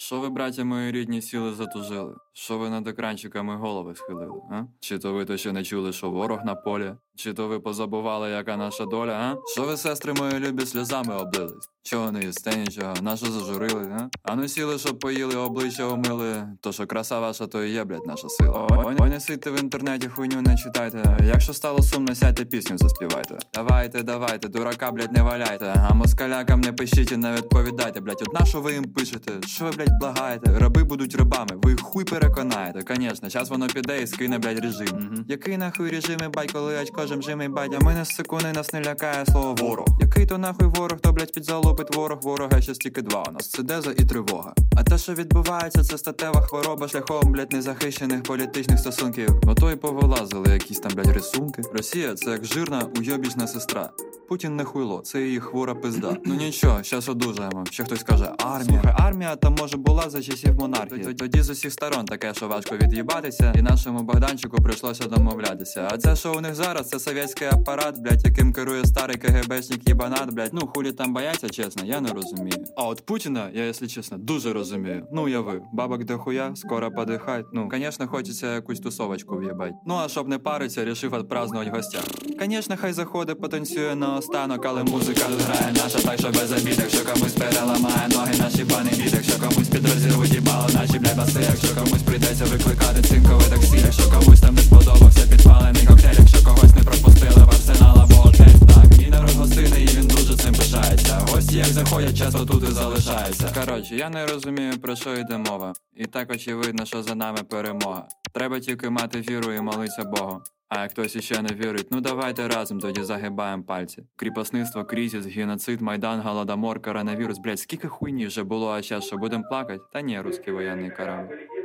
Що ви, браття мої рідні, сіли затужили? Що ви над екранчиками голови схилили, а? Чи то ви то ще не чули, що ворог на полі? Чи то ви позабували, яка наша доля, а? Що ви, сестри мої любі, сльозами облились? Чого не їсте нічого? Нащо зажурили, а? А ну сіли, щоб поїли, обличчя умили. То що краса ваша, то і є, блядь, наша сила. Ой, не сидьте в інтернеті, хуйню не читайте. Якщо стало сумно, сядьте, пісню заспівайте. Давайте, дурака, блядь, не валяйте. А москалякам не пишіть і не відповідайте, блядь. От на що ви їм пишете? Що ви, блядь, благаєте? Раби будуть рабами, ви їх хуй переконаєте. Конечно, щас воно піде і скине, блядь, режим. Який нахуй режими, бать, коли очко жимжимий, бать, а ми не секуни, нас не лякає слово ворог. Який то нахуй ворог, то, блядь, підзалупить ворога ще стільки два. У нас це деза і тривога. А те, що відбувається, це статева хвороба шляхом, блядь, незахищених політичних стосунків. Ото й повилазили якісь там, блядь, рисунки. Росія — це як жирна уйобічна сестра. Путін не хуйло, це її хвора пизда. Ну нічого, щас одужаємо. Ще хтось каже, армія. Слухай, армія там може була за часів монархії. Тоді з усіх сторон таке, що важко від'їбатися, і нашому Богданчику прийшлося домовлятися. А це, що у них зараз, це совєтський апарат, блядь, яким керує старий КГБшник єбанат, блядь. Ну, хулі там бояться, чесно, я не розумію. А от Путіна, я, якщо чесно, дуже розумію. Ну, уяви, бабок дохуя, скоро подихать. Ну, конечно, хочеться якусь тусовочку в'єбать. Ну, а щоб не париться, рішив отпразднувати в гостях. Конечно, хай заходить, потанцює на останок, але музика грає наша так, що без обід. Якщо комусь переламає ноги, наші пани бід. Якщо комусь підрозірвуть їбало, наші бля баси. Якщо комусь прийдеться викликати цинкове таксі. Якщо комусь там не сподобався підпалений коктейль. Якщо когось не пропустили в арсенал або готель. Так, мій народ гостинний, і він дуже цим пишається. Гості як заходять, часто тут і залишаються. Коротше, я не розумію, про що йде мова. І так очевидно, що за нами перемога. Треба тільки мати віру і молитися Богу. А як хтось іще не вірить, ну давайте разом тоді загибаємо пальці. Кріпосництво, кризис, геноцид, Майдан, Голодомор, коронавірус. Блять, скільки хуйні вже було, а щас що будем плакать? Та ні, русський воєнний корабль.